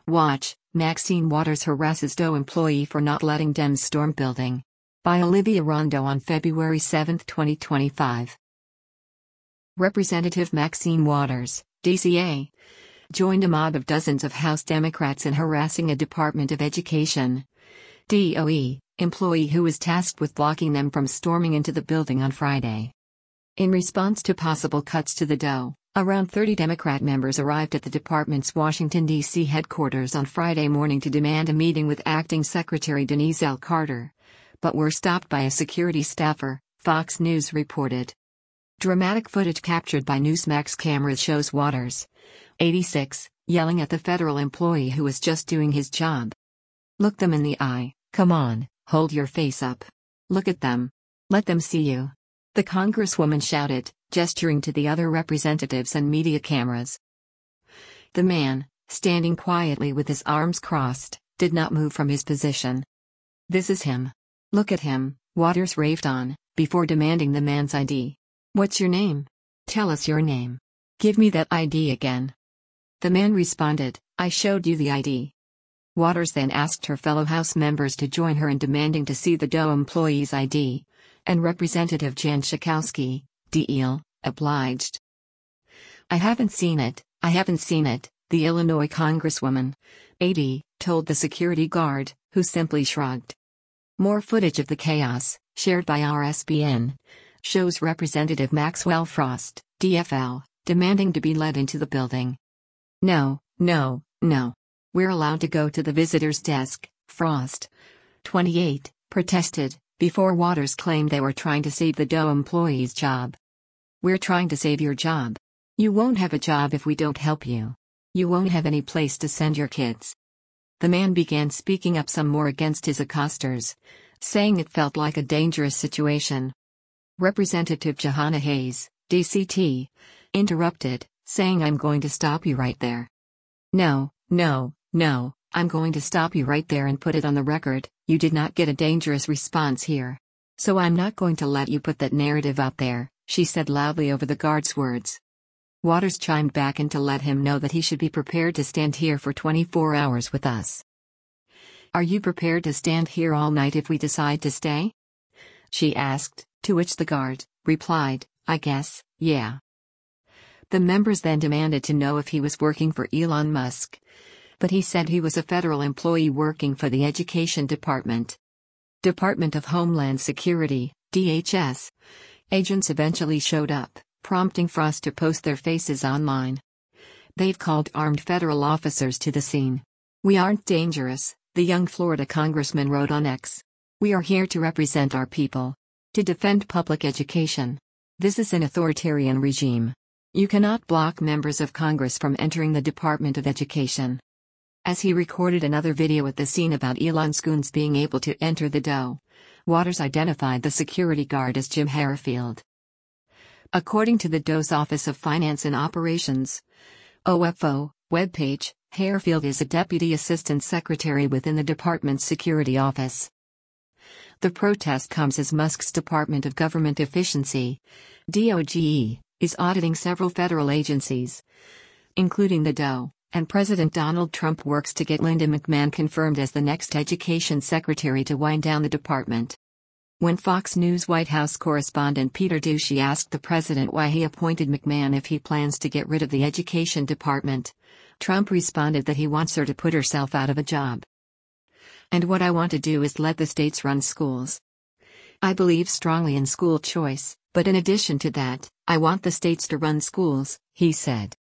Watch, Maxine Waters harasses DOE employee for not letting Dems storm building. By Olivia Rondo on February 7, 2025. Representative Maxine Waters, DCA, joined a mob of dozens of House Democrats in harassing a Department of Education (DOE) employee who was tasked with blocking them from storming into the building on Friday. In response to possible cuts to the DOE, around 30 Democrat members arrived at the department's Washington, D.C. headquarters on Friday morning to demand a meeting with Acting Secretary Denise L. Carter, but were stopped by a security staffer, Fox News reported. Dramatic footage captured by Newsmax cameras shows Waters, 86, yelling at the federal employee who was just doing his job. "Look them in the eye, come on, hold your face up. Look at them. Let them see you," the congresswoman shouted, gesturing to the other representatives and media cameras. The man, standing quietly with his arms crossed, did not move from his position. "This is him. Look at him," Waters raved on, before demanding the man's ID. "What's your name? Tell us your name. Give me that ID again." The man responded, "I showed you the ID." Waters then asked her fellow House members to join her in demanding to see the DOE employee's ID, and Representative Jan Schakowsky, DL, obliged. I haven't seen it," the Illinois Congresswoman, 80, told the security guard, who simply shrugged. More footage of the chaos, shared by RSBN, shows Representative Maxwell Frost, DFL, demanding to be led into the building. No. We're allowed to go to the visitor's desk," Frost, 28, protested, before Waters claimed they were trying to save the DOE employee's job. "We're trying to save your job. You won't have a job if we don't help you. You won't have any place to send your kids." The man began speaking up some more against his accosters, saying it felt like a dangerous situation. Representative Jahana Hayes, DCT, interrupted, saying, "I'm going to stop you right there. No, I'm going to stop you right there and put it on the record, you did not get a dangerous response here. So I'm not going to let you put that narrative out there," she said loudly over the guard's words. Waters chimed back in to let him know that he should be prepared to stand here for 24 hours with us. "Are you prepared to stand here all night if we decide to stay?" she asked, to which the guard replied, "I guess, yeah." The members then demanded to know if he was working for Elon Musk, but he said he was a federal employee working for the Education Department. Department of Homeland Security, DHS, agents eventually showed up, prompting Frost to post their faces online. They've called armed federal officers to the scene. "We aren't dangerous," the young Florida congressman wrote on X. "We are here to represent our people. To defend public education. This is an authoritarian regime. You cannot block members of Congress from entering the Department of Education." As he recorded another video at the scene about Elon's goons being able to enter the DOE, Waters identified the security guard as Jim Harefield. According to the DOE's Office of Finance and Operations, OFO, webpage, Harefield is a Deputy Assistant Secretary within the department's security office. The protest comes as Musk's Department of Government Efficiency, DOGE, is auditing several federal agencies, including the DOE, and President Donald Trump works to get Linda McMahon confirmed as the next Education Secretary to wind down the department. When Fox News White House correspondent Peter Doocy asked the president why he appointed McMahon if he plans to get rid of the Education Department, Trump responded that he wants her to put herself out of a job. "And what I want to do is let the states run schools. I believe strongly in school choice, but in addition to that, I want the states to run schools," he said.